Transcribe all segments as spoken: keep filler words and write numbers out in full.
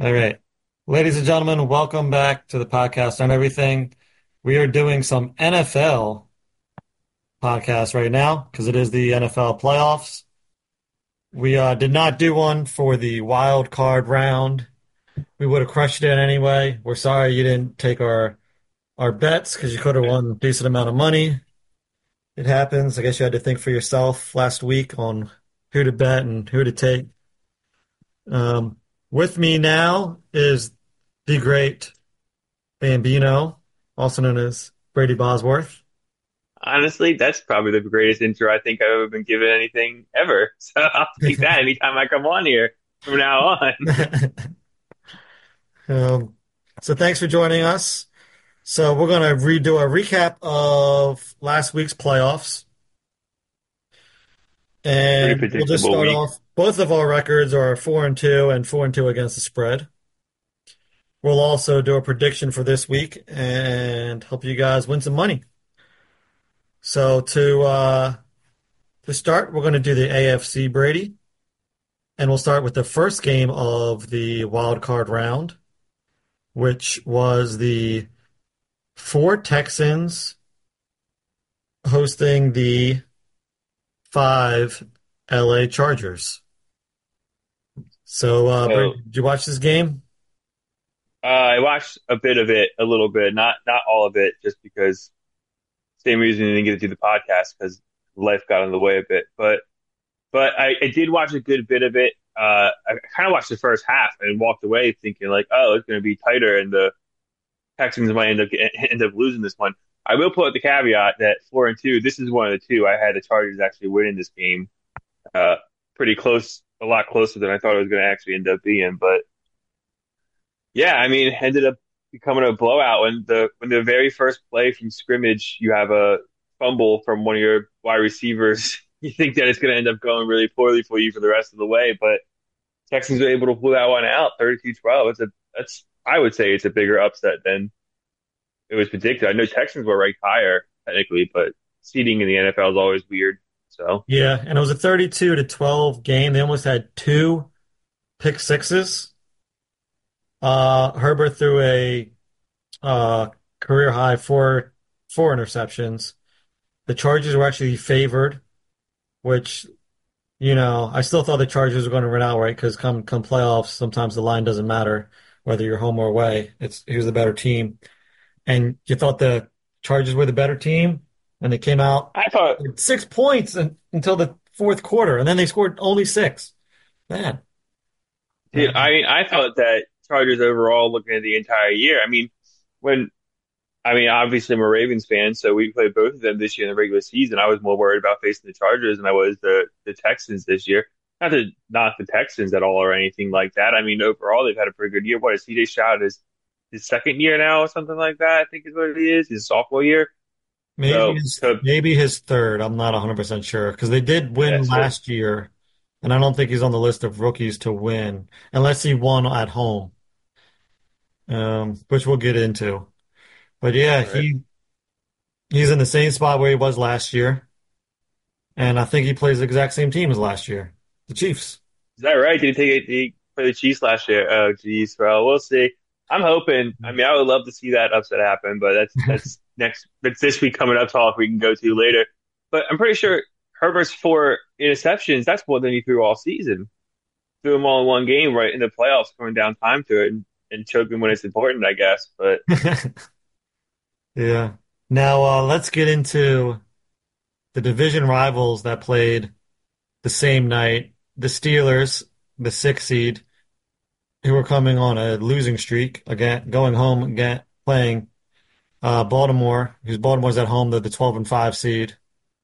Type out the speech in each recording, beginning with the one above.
All right. Ladies and gentlemen, welcome back to the podcast on everything. We are doing some N F L podcast right now because it is the N F L playoffs. We uh, did not do one for the wild card round. We would have crushed it anyway. We're sorry you didn't take our our bets because you could have won a decent amount of money. It happens. I guess you had to think for yourself last week on who to bet and who to take. Um, with me now is the great Bambino, also known as Brady Bosworth. Honestly, that's probably the greatest intro I think I've ever been given anything ever. So I'll take that anytime I come on here from now on. Um, so thanks for joining us. So we're going to redo a recap of last week's playoffs, Pretty and we'll just predictable start week. off. Both of our records are four and two, and four and two against the spread. We'll also do a prediction for this week and help you guys win some money. So to uh, to start, we're going to do the A F C, Brady, and we'll start with the first game of the wild card round, which was the four Texans hosting the five L A Chargers. So, uh, Brady, So did you watch this game? uh, I watched a bit of it, a little bit, not not all of it, just because same reason I didn't get to do the podcast because life got in the way a bit. But but I, I did watch a good bit of it. Uh, I kind of watched the first half and walked away thinking like, oh, it's going to be tighter and the Texans might end up end up losing this one. I will put the caveat that four and two. This is one of the two. I had the Chargers actually winning this game, uh, pretty close, a lot closer than I thought it was going to actually end up being. But yeah, I mean, it ended up becoming a blowout when the when the very first play from scrimmage, you have a fumble from one of your wide receivers. You think that it's going to end up going really poorly for you for the rest of the way, but Texans were able to pull that one out, thirty-two twelve. It's a that's I would say it's a bigger upset than it was predicted. I know Texans were ranked higher technically, but seeding in the N F L is always weird. So Yeah, and it was a thirty-two to twelve game. They almost had two pick sixes. Uh, Herbert threw a uh, career high four four interceptions. The Chargers were actually favored, which, you know, I still thought the Chargers were going to win outright because come come playoffs, sometimes the line doesn't matter whether you're home or away. It's who's the better team. And you thought the Chargers were the better team, and they came out I thought, with six points in, until the fourth quarter, and then they scored only six. Man, uh, dude, I mean, I thought that Chargers overall, looking at the entire year. I mean, when I mean, obviously I'm a Ravens fan, so we played both of them this year in the regular season. I was more worried about facing the Chargers than I was the the Texans this year. Not to not the Texans at all or anything like that. I mean, overall they've had a pretty good year. What is C J Stroud his his second year now or something like that? I think is what it is. His sophomore year. maybe So, his so maybe his third. I'm not one hundred percent sure because they did yeah, win so last year, and I don't think he's on the list of rookies to win unless he won at home, um, which we'll get into. But yeah, right. he he's in the same spot where he was last year, and I think he plays the exact same team as last year, the Chiefs. Is that right? Did he take it? Did he play the Chiefs last year? Oh, geez. Well, we'll see. I'm hoping. I mean, I would love to see that upset happen, but that's that's next. That's this week coming up. Talk we can go to later. But I'm pretty sure Herbert's four interceptions. That's more than he threw all season. Threw them all in one game, right in the playoffs, coming down time to it, and, and choking when it's important, I guess. But Yeah. Now uh, let's get into the division rivals that played the same night. The Steelers, the six seed, who were coming on a losing streak again, going home again, playing uh, Baltimore, who's Baltimore's at home, they're the twelve and five seed,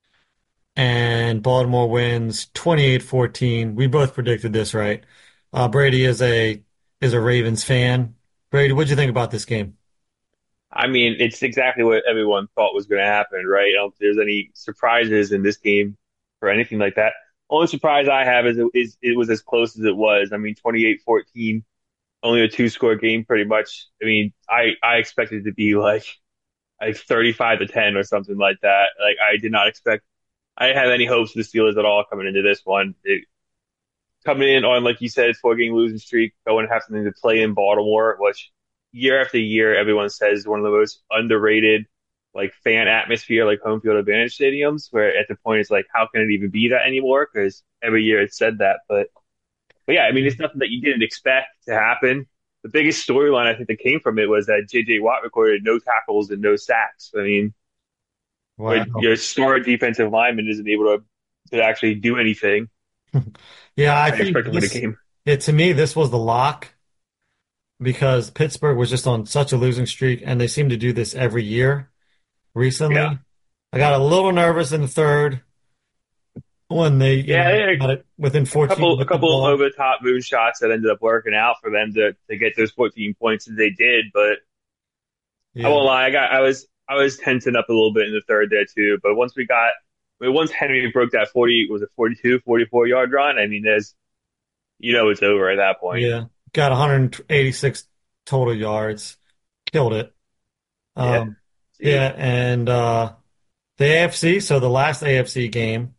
and Baltimore wins twenty-eight fourteen. We both predicted this, right? Uh, Brady is a is a Ravens fan. Brady, what'd you think about this game? I mean, it's exactly what everyone thought was going to happen, right? I don't think there's any surprises in this game or anything like that. Only surprise I have is it, is it was as close as it was. I mean, twenty-eight fourteen, only a two score game pretty much. I mean, I, I expected it to be like, like thirty-five to ten or something like that. Like, I did not expect, I didn't have any hopes for the Steelers at all coming into this one. It, coming in on, like you said, four game losing streak, going to have something to play in Baltimore, which year after year everyone says is one of the most underrated like fan atmosphere, like home field advantage stadiums. Where at the point it's like, how can it even be that anymore? Because every year it's said that, but but yeah, I mean, it's nothing that you didn't expect to happen. The biggest storyline I think that came from it was that J J Watt recorded no tackles and no sacks. I mean, when Wow. your star defensive lineman isn't able to to actually do anything, Yeah, I I think expect to win a this, game. yeah, to me, this was the lock because Pittsburgh was just on such a losing streak, and they seem to do this every year Yeah. recently. I got a little nervous in the third when they, you Yeah, they know, had a got it within a fourteen couple a with the couple ball. over the top moon shots that ended up working out for them to to get those fourteen points that they did. But I Yeah. won't lie, I got I was I was tensing up a little bit in the third there too. But once we got I mean, once Henry broke that forty, was it forty two, forty four yard run? I mean, there's you know it's over at that point. Yeah. Got one hundred eighty-six total yards. Killed it. Yeah. Um, See, yeah, and uh the A F C, so the last A F C game,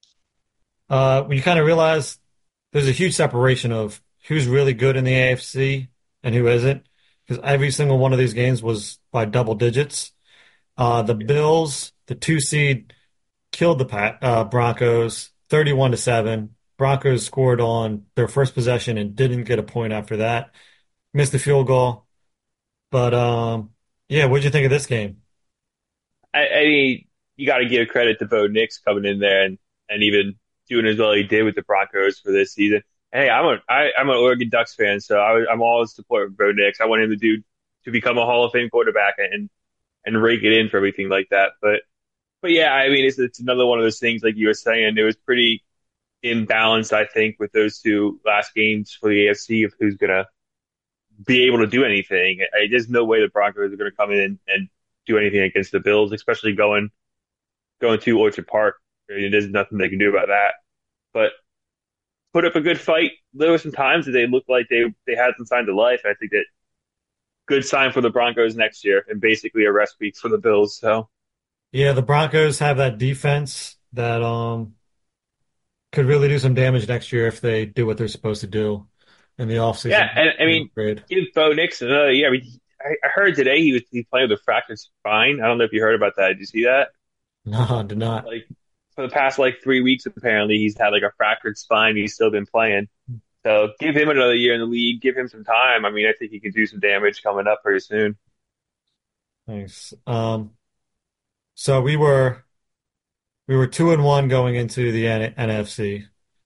uh, you kind of realize there's a huge separation of who's really good in the A F C and who isn't, because every single one of these games was by double digits. Uh, the Bills, the two seed, killed the Pat, uh, Broncos thirty-one to seven. Broncos scored on their first possession and didn't get a point after that. Missed the field goal. But um, yeah, what'd you think of this game? I, I mean, you got to give credit to Bo Nix coming in there and and even doing as well he did with the Broncos for this season. Hey, I'm a I, I'm an Oregon Ducks fan, so I, I'm always supporting Bo Nix. I want him to do to become a Hall of Fame quarterback and and rake it in for everything like that. But but yeah, I mean, it's it's another one of those things like you were saying. It was pretty imbalanced, I think, with those two last games for the A F C of who's gonna be able to do anything. I, there's no way the Broncos are gonna come in and, and do anything against the Bills, especially going going to Orchard Park. I mean, there's nothing they can do about that. But put up a good fight. There were some times that they looked like they they had some signs of life. I think that good sign for the Broncos next year, and basically a rest week for the Bills. So Yeah, the Broncos have that defense that um could really do some damage next year if they do what they're supposed to do in the yeah, offseason. and I The mean, upgrade. give Bo Nix another year. I mean, I, I heard today he was he's playing with a fractured spine. I don't know if you heard about that. Did you see that? No, do not. Like for the past like three weeks, apparently he's had like a fractured spine. He's still been playing. So give him another year in the league. Give him some time. I mean, I think he can do some damage coming up pretty soon. Thanks. Um, so we were we were two and one going into the N NFC,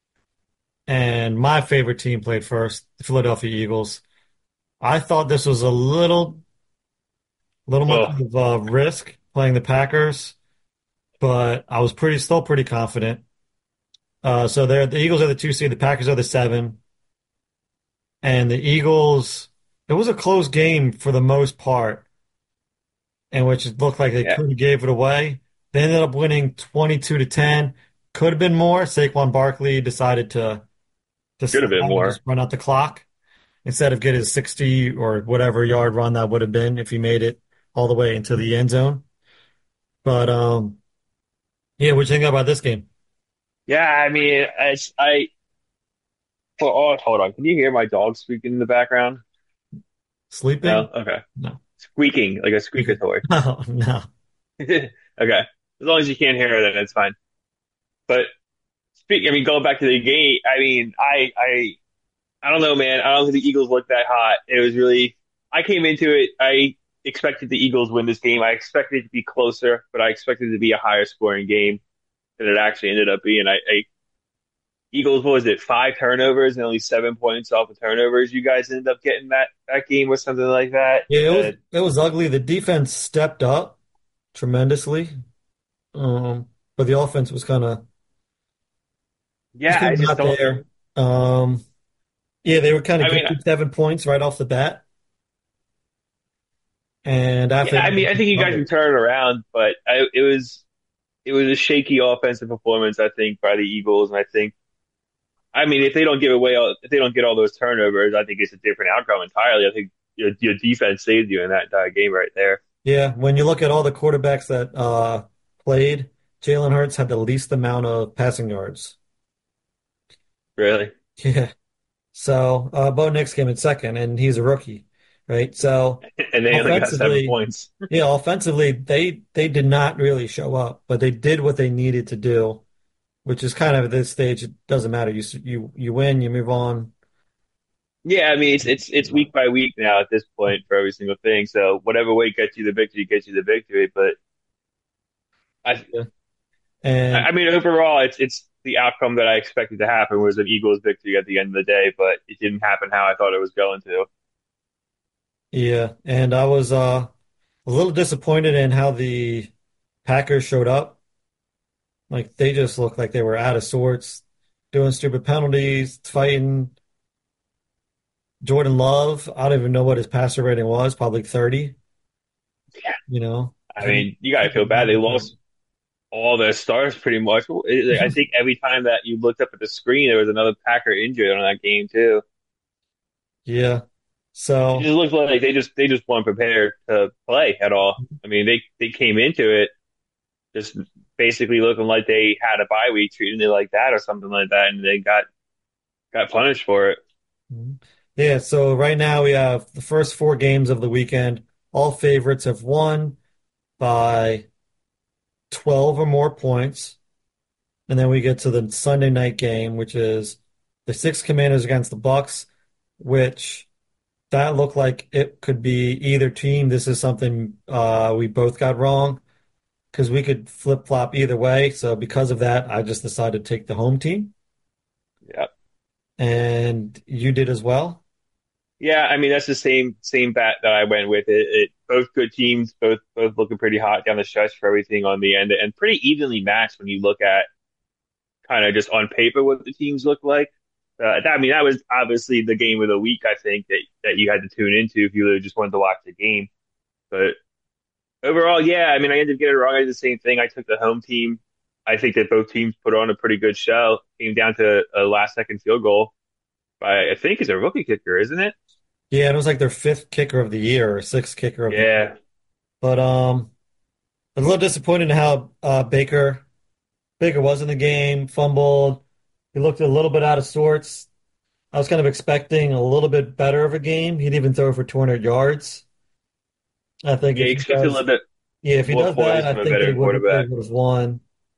and my favorite team played first, the Philadelphia Eagles. I thought this was a little little much Well, of a risk playing the Packers, but I was pretty still pretty confident. Uh, so they're the Eagles are the two seed, the Packers are the seven, and the Eagles. It was a close game for the most part, in which it looked like they yeah, could have gave it away. They ended up winning twenty-two to ten. Could have been more. Saquon Barkley decided to to should slide have been and just more. run out the clock instead of get his sixty or whatever yard run that would have been if he made it all the way into the end zone. But um, yeah, what you think about this game? Yeah, I mean, I, I well, oh, hold on. Can you hear my dog squeaking in the background? No? Sleeping? Okay. No. Squeaking, like a squeaker Okay. toy. Oh, no. Okay. As long as you can't hear it, then it's fine. But speaking, I mean, going back to the game, I mean, I, I, I don't know, man. I don't think the Eagles looked that hot. It was really, I came into it, I expected the Eagles win this game. I expected it to be closer, but I expected it to be a higher scoring game than it actually ended up being. I, I Eagles, what was it, five turnovers and only seven points off of turnovers. You guys ended up getting that that game or something like that. Yeah, it was Uh, it was ugly. The defense stepped up tremendously. Um, but the offense was kind of just yeah, kind I of just not don't. there. Um, yeah, they were kind of I mean, gifted seven points right off the bat, and after yeah, I that, mean, I think you guys can struggled. turn it around, but I, it was it was a shaky offensive performance, I think, by the Eagles, and I think, I mean, if they don't give away, all, if they don't get all those turnovers, I think it's a different outcome entirely. I think your, your defense saved you in that entire game right there. Yeah, when you look at all the quarterbacks that uh played, Jalen Hurts had the least amount of passing yards. Really, Yeah. So uh, Bo Nix came in second, and he's a rookie, right? So And they only got seven offensively, points. yeah, offensively, they they did not really show up, but they did what they needed to do, which is kind of at this stage, it doesn't matter. You s- you you win, you move on. Yeah, I mean it's it's it's week by week now at this point for every single thing. So whatever way gets you the victory gets you the victory. But I Yeah. And I mean overall it's it's the outcome that I expected to happen was an Eagles victory at the end of the day, but it didn't happen how I thought it was going to. yeah, and I was uh, a little disappointed in how the Packers showed up. Like they just looked like they were out of sorts, doing stupid penalties, fighting. Jordan Love, I don't even know what his passer rating was, probably thirty. You know, I he mean, you gotta he feel did bad. not They look good. lost all their stars pretty much. I think every time that you looked up at the screen, there was another Packer injured on that game too. Yeah. It So, just looked like they just they just weren't prepared to play at all. I mean, they they came into it just basically looking like they had a bye week, treating it like that or something like that, and they got got punished for it. yeah, so right now we have the first four games of the weekend. All favorites have won by twelve or more points. And then we get to the Sunday night game, which is the six Commanders against the Bucks, which that looked like it could be either team. This is something uh, we both got wrong because we could flip flop either way. So because of that, I just decided to take the home team, Yeah, and you did as well. yeah. I mean, that's the same same bat that I went with. It, it both good teams, both both looking pretty hot down the stretch for everything on the end, and pretty evenly matched when you look at kind of just on paper what the teams look like. Uh, that, I mean, that was obviously the game of the week. I think that that you had to tune into if you really just wanted to watch the game. But overall, yeah, I mean, I ended up getting it wrong. I did the same thing. I took the home team. I think that both teams put on a pretty good show. Came down to a last second field goal by I think is a rookie kicker, isn't it? Yeah, it was like their fifth kicker of the year or sixth kicker of the year. Yeah, But um, I was a little disappointed in how uh, Baker Baker was in the game, fumbled. He looked a little bit out of sorts. I was kind of expecting a little bit better of a game. He'd even throw for two hundred yards. I think yeah. if You he expected a does, little bit yeah, if he more does that, poise I from a think they veteran would they quarterback. would have won.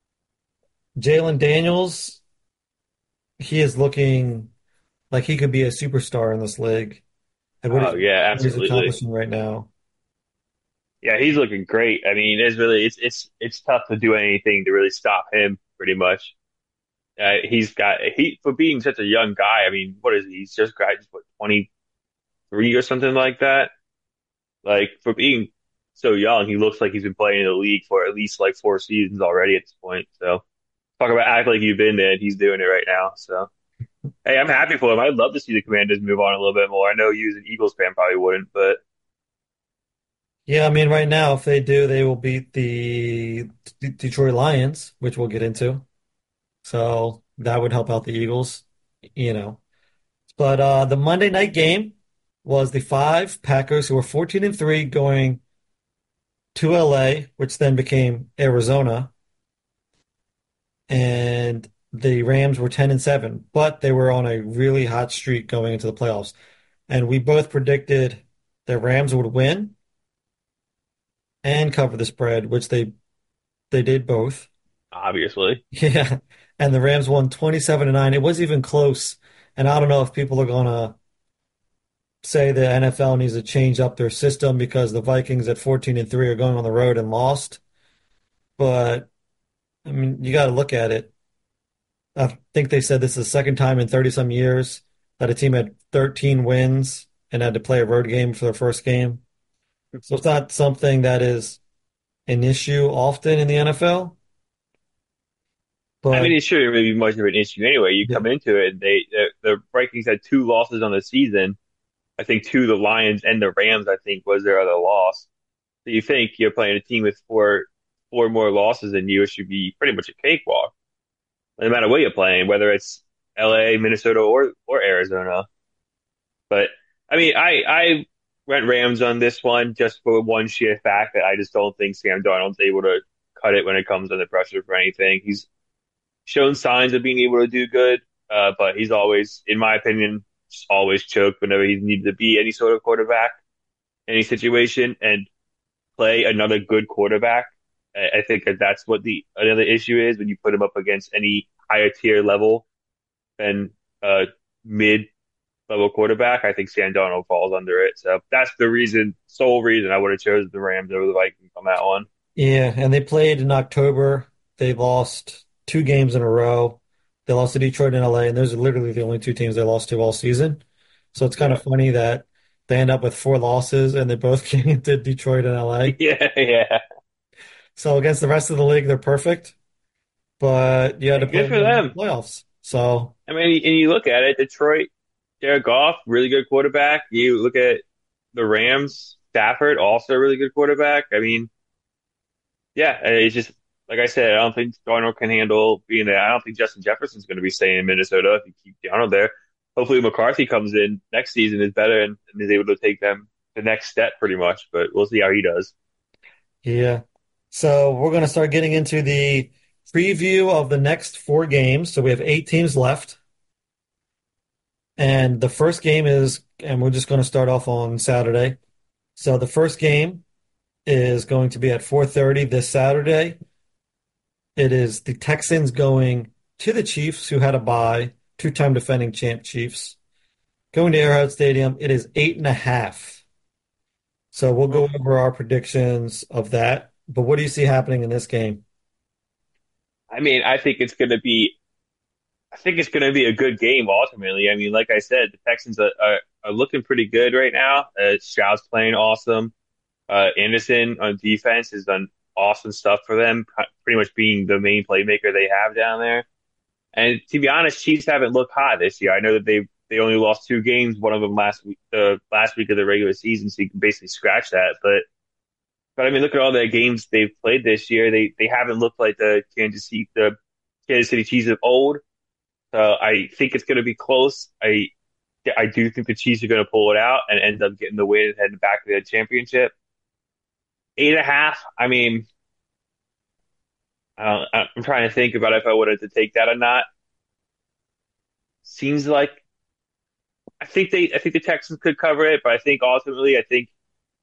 Jalen Daniels, he is looking like he could be a superstar in this league. And what Oh he's, yeah, what he's absolutely. accomplishing right now. Yeah, he's looking great. I mean, it's really it's it's it's tough to do anything to really stop him, pretty much. Uh, he's got he for being such a young guy. I mean, what is he? He's just got what twenty three or something like that. Like for being so young, he looks like he's been playing in the league for at least like four seasons already at this point. So talk about act like you've been there, and he's doing it right now. So hey, I'm happy for him. I'd love to see the Commanders move on a little bit more. I know you as an Eagles fan probably wouldn't, but Yeah, I mean, right now, if they do, they will beat the D Detroit Lions, which we'll get into. So that would help out the Eagles, you know. But uh, the Monday night game was the five Packers who were fourteen and three going to L A, which then became Arizona, and the Rams were ten and seven, but they were on a really hot streak going into the playoffs. And we both predicted the Rams would win and cover the spread, which they they did both. obviously. Yeah. And the Rams won twenty-seven to nine. It wasn't even close. And I don't know if people are gonna say the N F L needs to change up their system because the Vikings at fourteen and three are going on the road and lost. But I mean, you got to look at it. I think they said this is the second time in thirty some years that a team had thirteen wins and had to play a road game for their first game. So it's not something that is an issue often in the N F L. I But mean, it shouldn't really be much of an issue anyway. You yeah, come into it, they the, the Vikings had two losses on the season. I think two, the Lions and the Rams, I think was their other loss. So you think you're playing a team with four four more losses than you, it should be pretty much a cakewalk. No matter what you're playing, whether it's L A, Minnesota, or or Arizona. But I mean, I I went Rams on this one just for one sheer fact that I just don't think Sam Darnold's able to cut it when it comes under pressure for anything. He's shown signs of being able to do good. uh, but he's always, in my opinion, just always choked whenever he needed to be any sort of quarterback, any situation, and play another good quarterback. I, I think that that's what the another issue is when you put him up against any higher tier level than uh, mid level quarterback. I think Sam Darnold falls under it. So that's the reason, sole reason I would have chosen the Rams over the Vikings on that one. Yeah, and they played in October. They lost two games in a row. They lost to Detroit and L A, and those are literally the only two teams they lost to all season. So it's kind Yeah. of funny that they end up with four losses and they both came to Detroit and L A. Yeah, yeah. So against the rest of the league, they're perfect, but you had to And play good them for in the them. playoffs. So I mean, and you look at it, Detroit, Jared Goff, really good quarterback. You look at the Rams, Stafford, also a really good quarterback. I mean, yeah, it's just like I said, I don't think Darnold can handle being there. I don't think Justin Jefferson's going to be staying in Minnesota if you keep Darnold there. Hopefully McCarthy comes in next season is better and, and is able to take them the next step pretty much, but we'll see how he does. yeah. So we're going to start getting into the preview of the next four games. So we have eight teams left. And the first game is, and we're just going to start off on Saturday. So the first game is going to be at four thirty this Saturday. It is the Texans going to the Chiefs, who had a bye, two-time defending champ Chiefs. Going to Arrowhead Stadium, it is eight and a half. So we'll go Oof. over our predictions of that. But what do you see happening in this game? I mean, I think it's going to be, I think it's going to be a good game ultimately. I mean, like I said, the Texans are, are, are looking pretty good right now. Uh, Stroud's playing awesome. Uh, Anderson on defense has done awesome stuff for them, pretty much being the main playmaker they have down there. And to be honest, Chiefs haven't looked hot this year. I know that they they only lost two games, one of them last week, the uh, last week of the regular season, so you can basically scratch that. But but I mean, look at all the games they've played this year. They they haven't looked like the Kansas City the Kansas City Chiefs of old. So I think it's going to be close. I I do think the Chiefs are going to pull it out and end up getting the win and heading back to the championship. Eight and a half. I mean, I I'm trying to think about if I wanted to take that or not. Seems like I think they I think the Texans could cover it, but I think ultimately I think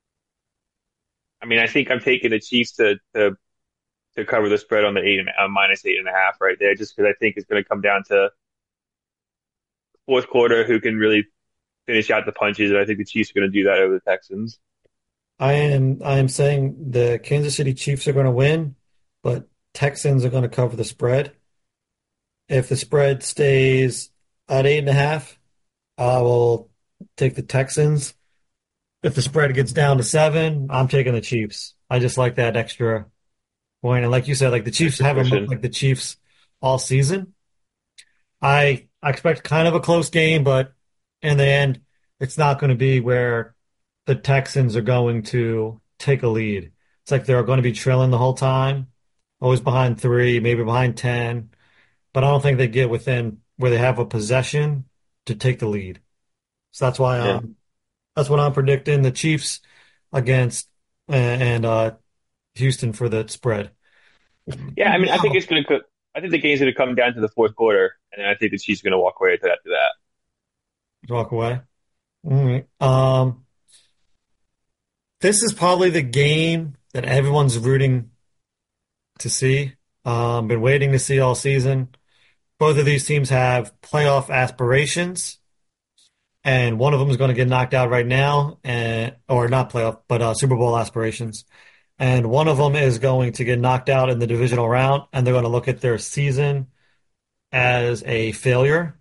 I mean I think I'm taking the Chiefs to to to cover the spread on the eight and uh, minus eight and a half right there, just because I think it's going to come down to fourth quarter who can really finish out the punches, and I think the Chiefs are going to do that over the Texans. I am I am saying the Kansas City Chiefs are going to win, but Texans are going to cover the spread. If the spread stays at eight and a half, I will take the Texans. If the spread gets down to seven, I'm taking the Chiefs. I just like that extra point. And like you said, like the Chiefs Extra haven't looked cushion. like the Chiefs all season. I I expect kind of a close game, but in the end, it's not going to be where the Texans are going to take a lead. It's like they're going to be trailing the whole time, always behind three, maybe behind ten, but I don't think they get within where they have a possession to take the lead. So that's why Yeah, um that's what I'm predicting. The Chiefs against and uh Houston for the spread. yeah. I mean, I think Wow. it's going to. I think the game's going to come down to the fourth quarter, and I think the Chiefs are going to walk away after that. Walk away. All right. Um, this is probably the game that everyone's rooting to see. Um, been waiting to see all season. Both of these teams have playoff aspirations, and one of them is going to get knocked out right now, and or not playoff, but uh, Super Bowl aspirations. And one of them is going to get knocked out in the divisional round, and they're going to look at their season as a failure.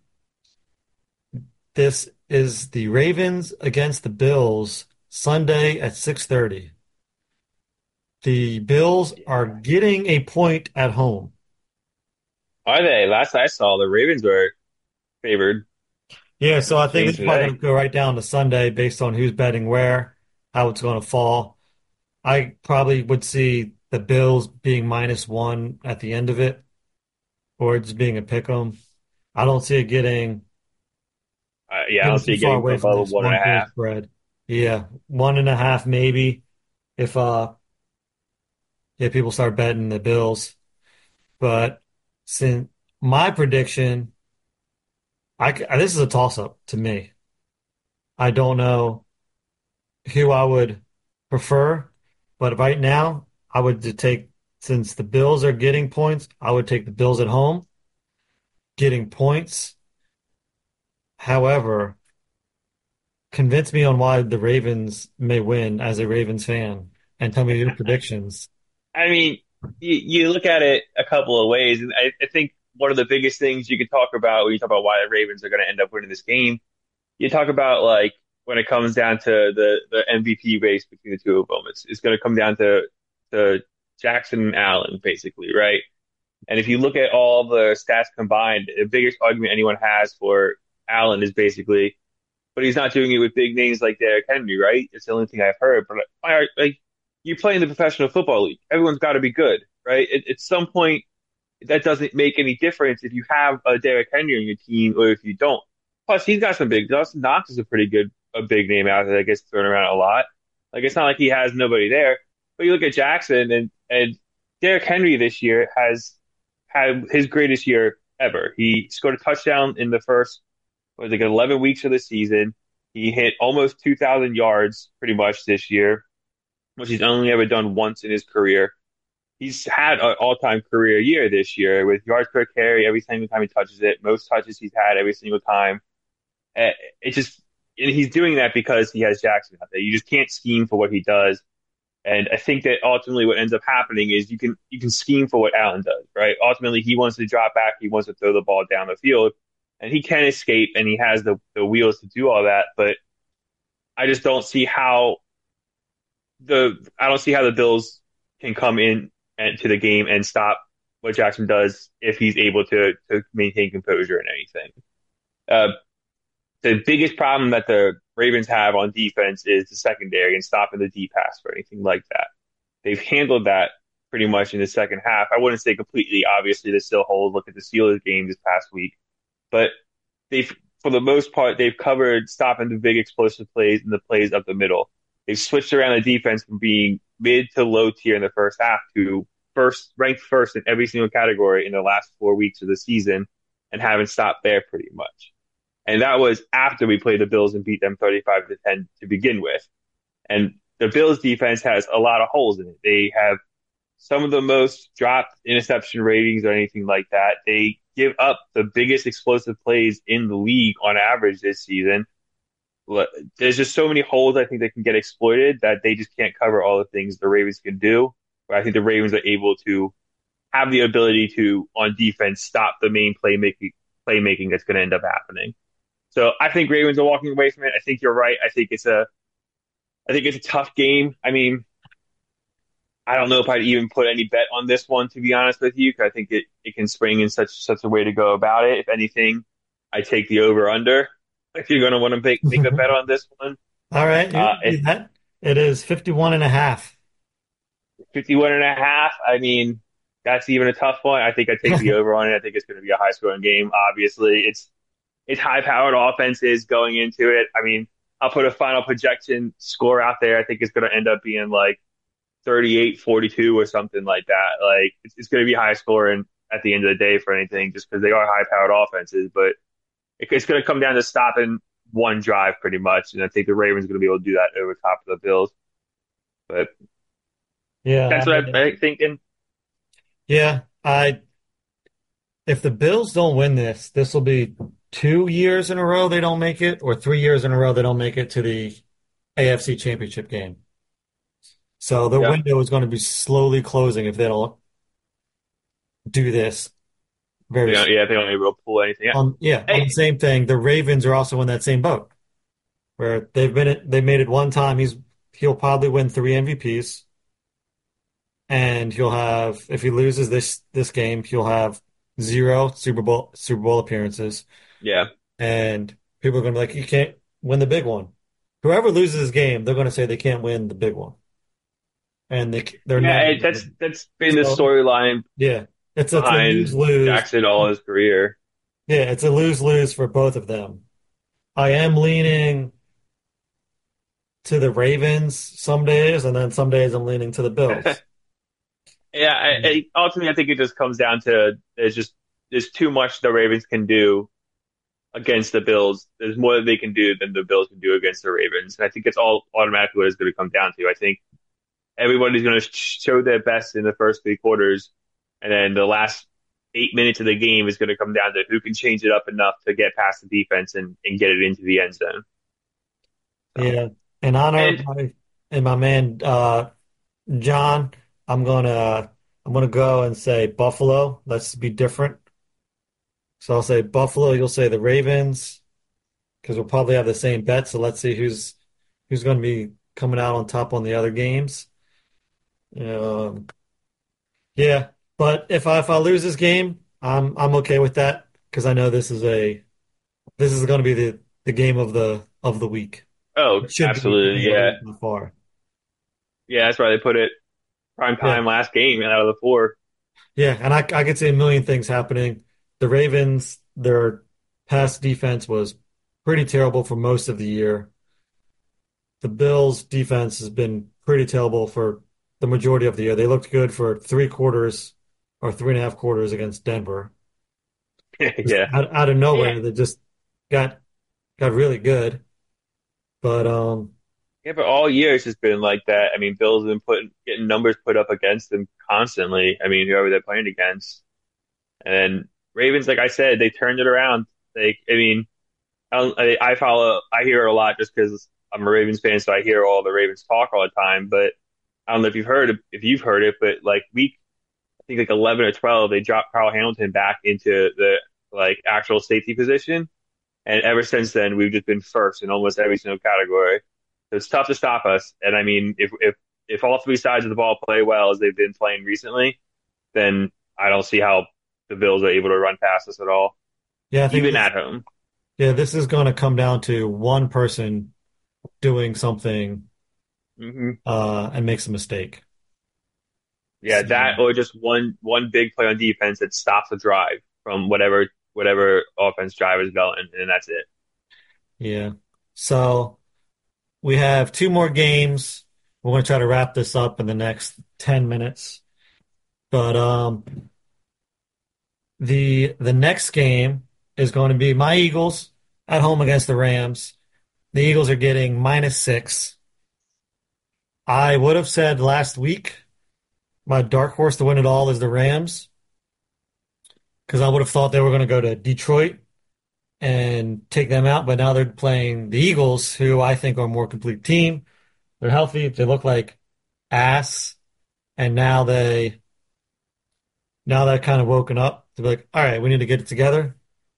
This is the Ravens against the Bills Sunday at six thirty. The Bills are Yeah. getting a point at home. Are they? Last I saw, the Ravens were favored. Yeah, so I think this Changed is probably today. going to go right down to Sunday based on who's betting where, how it's going to fall. I probably would see the Bills being minus one at the end of it, or just being a pick 'em. I don't see it getting Uh, yeah, I don't getting see too it far getting away from above this one and a one point half. spread. Yeah, one and a half maybe if uh if people start betting the Bills. But since my prediction I, c- this is a toss-up to me. I don't know who I would prefer, but right now I would to take since the Bills are getting points, I would take the Bills at home getting points. However, convince me on why the Ravens may win as a Ravens fan and tell me your predictions. I mean, you, you look at it a couple of ways, and I, I think one of the biggest things you could talk about when you talk about why the Ravens are going to end up winning this game, you talk about like when it comes down to the the M V P race between the two of them, it's it's going to come down to to Jackson and Allen, basically, right? And if you look at all the stats combined, the biggest argument anyone has for Allen is basically, but he's not doing it with big names like Derrick Henry, right? It's the only thing I've heard. But like, like you play in the professional football league, everyone's got to be good, right? At, at some point, that doesn't make any difference if you have a Derrick Henry on your team or if you don't. Plus, he's got some big. Dawson Knox is a pretty good, a big name out there that gets thrown around a lot. Like it's not like he has nobody there. But you look at Jackson and and Derrick Henry this year has had his greatest year ever. He scored a touchdown in the first what was it, like eleven weeks of the season. He hit almost two thousand yards pretty much this year, which he's only ever done once in his career. He's had an all-time career year this year with yards per carry every single time he touches it, most touches he's had every single time. Uh, It just and he's doing that because he has Jackson out there. You just can't scheme for what he does. And I think that ultimately what ends up happening is you can you can scheme for what Allen does, right? Ultimately, he wants to drop back, he wants to throw the ball down the field, and he can escape, and he has the, the wheels to do all that. But I just don't see how the I don't see how the Bills can come in and, to the game and stop what Jackson does if he's able to to maintain composure and anything. Uh, the biggest problem that the Ravens have on defense is the secondary and stopping the deep pass or anything like that. They've handled that pretty much in the second half. I wouldn't say completely. Obviously, there's still holes. Look at the Steelers game this past week, but they've, for the most part, they've covered stopping the big explosive plays and the plays up the middle. They've switched around the defense from being mid to low tier in the first half to first ranked first in every single category in the last four weeks of the season and haven't stopped there pretty much. And that was after we played the Bills and beat them thirty-five to ten to begin with. And the Bills defense has a lot of holes in it. They have some of the most dropped interception ratings or anything like that. They give up the biggest explosive plays in the league on average this season. There's just so many holes I think that can get exploited that they just can't cover all the things the Ravens can do. But I think the Ravens are able to have the ability to, on defense, stop the main playmaking playmaking that's going to end up happening. So I think Ravens are walking away from it. I think you're right. I think it's a, I think it's a tough game. I mean, I don't know if I'd even put any bet on this one, to be honest with you, because I think it, it can spring in such such a way to go about it. If anything, I take the over under. If you're going to want to make make a bet on this one, All right, you uh, can do if that. It is fifty-one and a half. fifty-one and a half, I mean, that's even a tough one. I think I take the over on it. I think it's going to be a high scoring game. Obviously, it's it's high powered offenses going into it. I mean, I'll put a final projection score out there. I think it's going to end up being like thirty-eight forty-two or something like that. Like it's, it's going to be high scoring at the end of the day for anything, just because they are high powered offenses. But it, it's going to come down to stopping one drive pretty much, and I think the Ravens are going to be able to do that over top of the Bills. But Yeah, that's what I'm, I, I'm thinking. yeah. I if the Bills don't win this, this will be two years in a row they don't make it, or three years in a row they don't make it to the A F C Championship game. So the Yep. window is going to be slowly closing if they don't do this They very don't, soon. yeah, they don't able to pull anything out. On yeah, on the Hey, same thing, the Ravens are also in that same boat where they've been it, they made it one time. He's he'll probably win three M V Ps, and he'll have if he loses this this game, he'll have zero Super Bowl Super Bowl appearances, yeah, and people are going to be like, you can't win the big one. Whoever loses this game, they're going to say they can't win the big one, and they they're yeah, never. it, that's that's been the So storyline yeah, it's it's a lose behind lose. Jackson all his career. Yeah, it's a lose lose for both of them. I am leaning to the Ravens some days, and then some days I'm leaning to the Bills. Yeah, I, Mm. I, ultimately, I think it just comes down to there's just there's too much the Ravens can do against the Bills. There's more that they can do than the Bills can do against the Ravens. And I think it's all automatically what it's going to come down to. I think everybody's going to show their best in the first three quarters, and then the last eight minutes of the game is going to come down to who can change it up enough to get past the defense and, and get it into the end zone. So, Yeah. In honor of and my and my man uh John, I'm gonna I'm gonna go and say Buffalo. Let's be different. So I'll say Buffalo, you'll say the Ravens, because we'll probably have the same bet. So let's see who's who's going to be coming out on top on the other games. Um, yeah, but if I if I lose this game, I'm I'm okay with that because I know this is a this is going to be the the game of the of the week. oh, It should be the absolutely, game of the yeah, week by far. yeah. That's why they put it prime Yeah, time last game out of the four. yeah, and I I could see a million things happening. The Ravens, their pass defense was pretty terrible for most of the year. The Bills' defense has been pretty terrible for the majority of the year. They looked good for three quarters or three and a half quarters against Denver. Just Yeah, out, out of yeah, nowhere, they just got got really good. But um, yeah. But all year it's just been like that. I mean, Bills have been putting getting numbers put up against them constantly. I mean, whoever they're playing against, and then Ravens, like I said, they turned it around. They, I mean, I, don't, I, I follow, I hear it a lot just because I'm a Ravens fan, so I hear all the Ravens talk all the time. But I don't know if you've heard it, if you've heard it, but like week, I think like eleven or twelve, they dropped Carl Hamilton back into the like actual safety position, and ever since then, we've just been first in almost every single category. So it's tough to stop us. And I mean, if if if all three sides of the ball play well as they've been playing recently, then I don't see how the Bills are able to run past us at all, yeah, I think even this at home. yeah this is going to come down to one person doing something Hmm. uh, and makes a mistake. Yeah, So that or just one one big play on defense that stops the drive from whatever whatever offense drive is going, and that's it. yeah, so we have two more games. We're going to try to wrap this up in the next ten minutes. But um, The the next game is going to be my Eagles at home against the Rams. The Eagles are getting minus six. I would have said last week my dark horse to win it all is the Rams because I would have thought they were going to go to Detroit and take them out, but now they're playing the Eagles, who I think are a more complete team. They're healthy. They look like ass, and now they now they're kind of woken up to be like, all right, we need to get it together.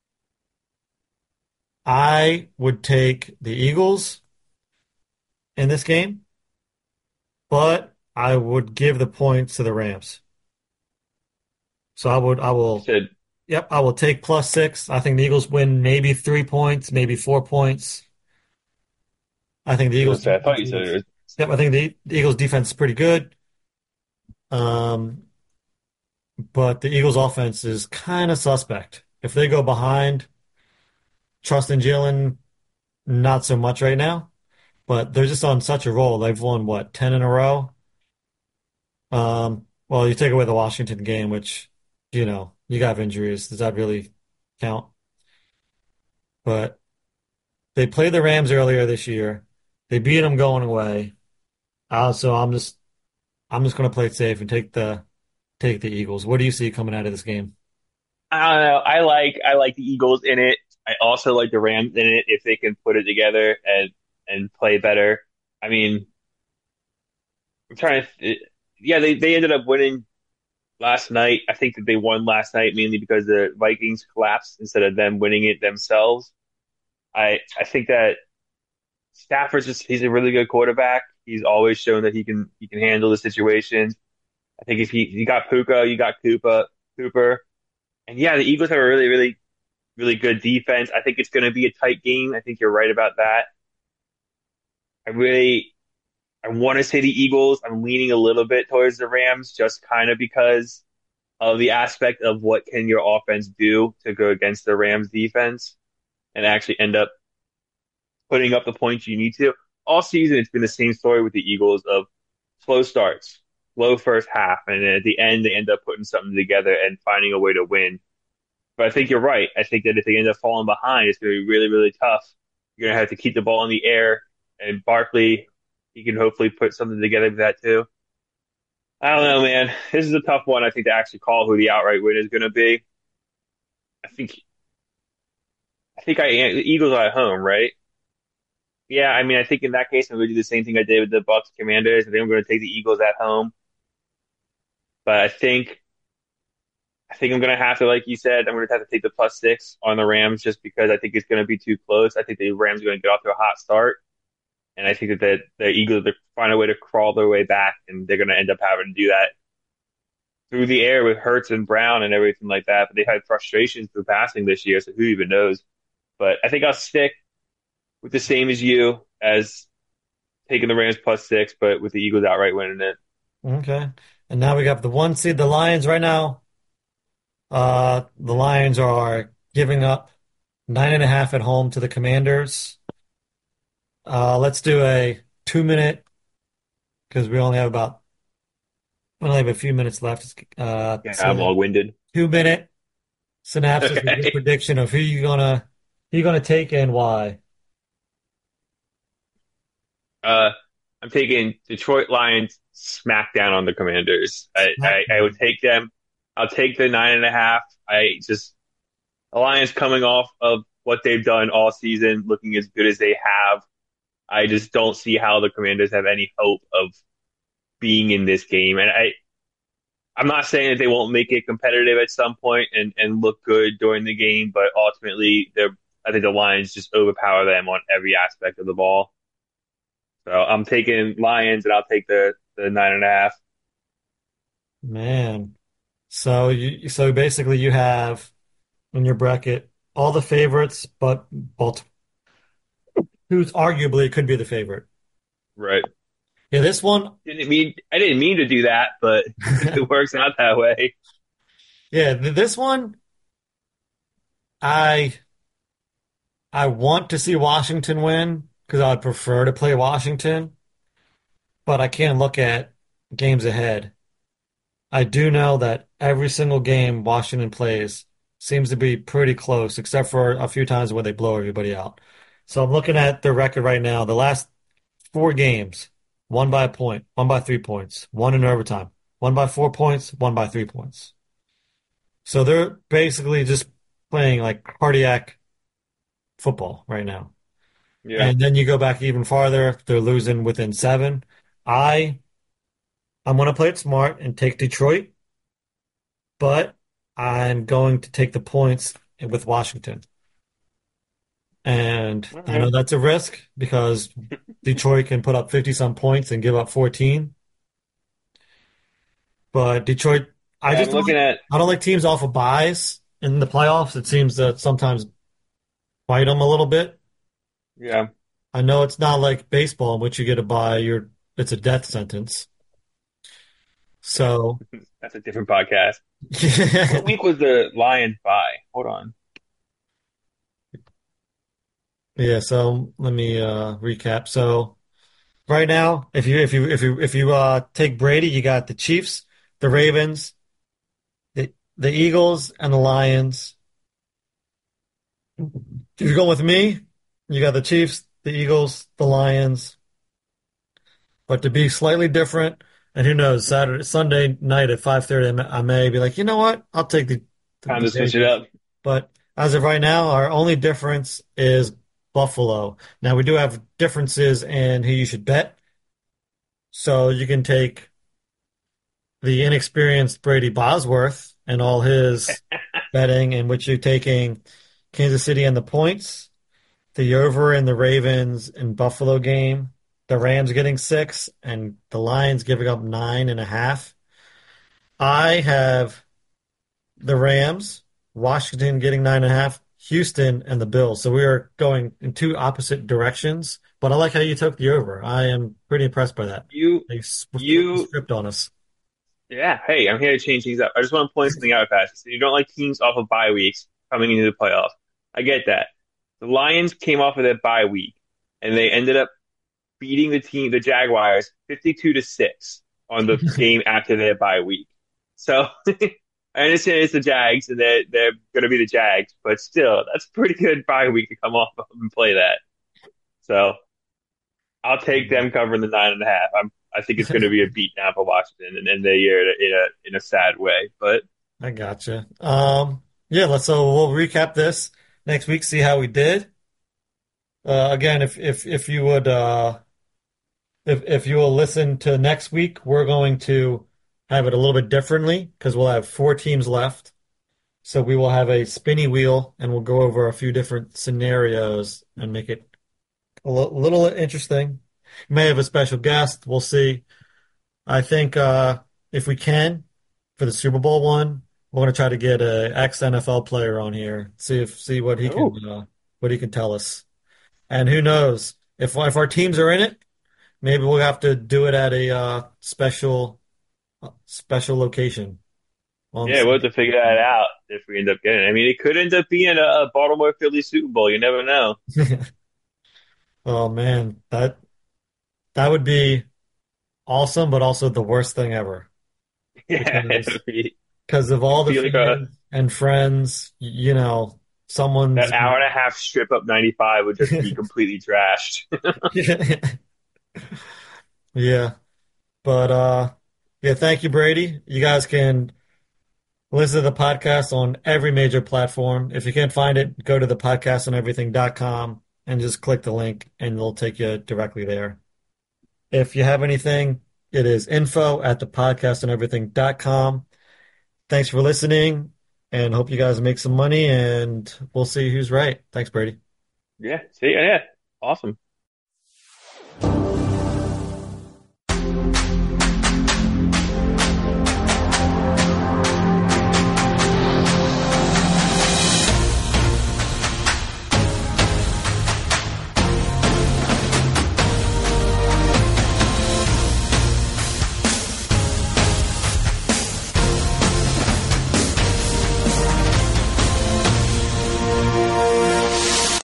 I would take the Eagles in this game, but I would give the points to the Rams. So I would, I You will, said yep, I will take plus six. I think the Eagles win maybe three points, maybe four points. I think the I was gonna Eagles say I thought defense you said it is, was yep, I think the, the Eagles defense is pretty good. Um, but the Eagles offense is kind of suspect. If they go behind, trust in Jalen, not so much right now, but they're just on such a roll. They've won what, ten in a row? Um, well, you take away the Washington game, which, you know, you got injuries. Does that really count? But they played the Rams earlier this year. They beat them going away. Uh, so I'm just I'm just gonna play it safe and take the take the Eagles. What do you see coming out of this game? I don't know. I like I like the Eagles in it. I also like the Rams in it if they can put it together and and play better. I mean, I'm trying to. Yeah, they they ended up winning last night. I think that they won last night mainly because the Vikings collapsed instead of them winning it themselves. I I think that Stafford's just he's a really good quarterback. He's always shown that he can he can handle the situations. I think if he you got Puka, you got Cooper, Cooper, and yeah, the Eagles have a really really really good defense. I think it's going to be a tight game. I think you're right about that. I really I want to say the Eagles. I'm leaning a little bit towards the Rams, just kind of because of the aspect of what can your offense do to go against the Rams defense and actually end up putting up the points you need to. All season, it's been the same story with the Eagles of slow starts, slow first half, and then at the end, they end up putting something together and finding a way to win. but I think you're right. I think that if they end up falling behind, it's going to be really, really tough. You're going to have to keep the ball in the air, and Barkley, he can hopefully put something together with that too. I don't know, man. This is a tough one. I think to actually call who the outright win is going to be. I think I think I the Eagles are at home, right? Yeah, I mean, I think in that case, I'm going to do the same thing I did with the Bucks Commanders. I think I'm going to take the Eagles at home, but I think I think I'm going to have to, like you said, I'm going to have to take the plus six on the Rams just because I think it's going to be too close. I think the Rams are going to get off to a hot start, and I think that the, the Eagles are find a way to crawl their way back, and they're going to end up having to do that through the air with Hurts and Brown and everything like that. But they've had frustrations through passing this year, so who even knows? But I think I'll stick with the same as you as taking the Rams plus six, but with the Eagles outright winning it. Okay. And now we got the one seed, the Lions right now. Uh, the Lions are giving up nine and a half at home to the Commanders. Uh, let's do a two minute because we only have about we only have a few minutes left. Uh, Yeah, so I'm all winded. two minute synopsis of your Okay. prediction of who you gonna who you gonna take and why. Uh, I'm taking Detroit Lions smackdown on the Commanders. I, I, I would take them. I'll take the nine and a half. I just the Lions coming off of what they've done all season, looking as good as they have. I just don't see how the Commanders have any hope of being in this game. And I, I'm not saying that they won't make it competitive at some point and, and look good during the game, but ultimately, they're I think the Lions just overpower them on every aspect of the ball. So I'm taking Lions, and I'll take the the nine and a half. Man. So you so basically you have in your bracket all the favorites, but Baltimore, who's arguably could be the favorite. Right. Yeah, this one, Didn't mean I didn't mean to do that, but it works out that way. yeah, th- this one, I I want to see Washington win because I'd prefer to play Washington, but I can't look at games ahead. I do know that every single game Washington plays seems to be pretty close, except for a few times where they blow everybody out. So I'm looking at their record right now. The last four games, one by a point, one by three points, one in overtime, one by four points, one by three points. So they're basically just playing like cardiac football right now. Yeah. And then you go back even farther, they're losing within seven. I I'm going to play it smart and take Detroit, but I'm going to take the points with Washington. And All I know right. that's a risk because Detroit can put up fifty some points and give up fourteen. But Detroit, I Yeah, just I'm don't looking like, at I don't like teams off of buys in the playoffs. It seems to sometimes bite them a little bit. yeah. I know it's not like baseball in which you get a buy, you're it's a death sentence. So That's a different podcast. What week was the Lions by? Hold on. yeah, so let me uh recap. So right now, if you if you if you if you uh take Brady, you got the Chiefs, the Ravens, the the Eagles, and the Lions. If you're going with me, you got the Chiefs, the Eagles, the Lions. But to be slightly different, and who knows, Saturday, Sunday night at five thirty, I may I may be like, you know what? I'll take the, the, Time the to switch it Vegas. up. But as of right now, our only difference is Buffalo. Now we do have differences in who you should bet. So you can take the inexperienced Brady Bosworth and all his betting, in which you're taking Kansas City and the points, the over in the Ravens and Buffalo game, the Rams getting six, and the Lions giving up nine and a half. I have the Rams, Washington getting nine and a half, Houston, and the Bills. So we are going in two opposite directions. But I like how you took the over. I am pretty impressed by that. You, They s- flipped the you, script on us. yeah. Hey, I'm here to change things up. I just want to point something out, Pat. So you don't like teams off of bye weeks coming into the playoffs. I get that. The Lions came off of their bye week, and they ended up beating the team, the Jaguars, fifty-two to six on the game after their bye week. So I understand it's the Jags and they're they're going to be the Jags, but still, that's a pretty good bye week to come off of and play that. So I'll take them covering the nine and a half. I'm I think it's going to be a beat down for Washington and end the year in a in a sad way. But I gotcha. Um, yeah, let's so we'll recap this next week, see how we did. Uh, again, if if if you would uh if if you will listen to next week, we're going to have it a little bit differently because we'll have four teams left. So we will have a spinny wheel and we'll go over a few different scenarios and make it a l- little interesting. May have a special guest. We'll see. I think uh, if we can for the Super Bowl one, we're going to try to get a ex N F L player on here. See if see what he can oh uh, what he can tell us. And who knows if if our teams are in it, maybe we'll have to do it at a uh, special special location on yeah, we'll have site. to figure that out if we end up getting it. I mean, it could end up being a, a Baltimore Philly Super Bowl. You never know. Oh man, that that would be awesome, but also the worst thing ever Yeah, because it'd because of all the be like a fans and friends, you know, someone's that hour and a half strip up ninety-five would just be completely trashed. yeah. But uh yeah, thank you, Brady. You guys can listen to the podcast on every major platform. If you can't find it, go to the podcast and everything dot com and just click the link and it'll take you directly there. If you have anything, it is info at the podcast and everything dot com. Thanks for listening and hope you guys make some money and we'll see who's right. Thanks, Brady. Yeah, see, yeah, awesome.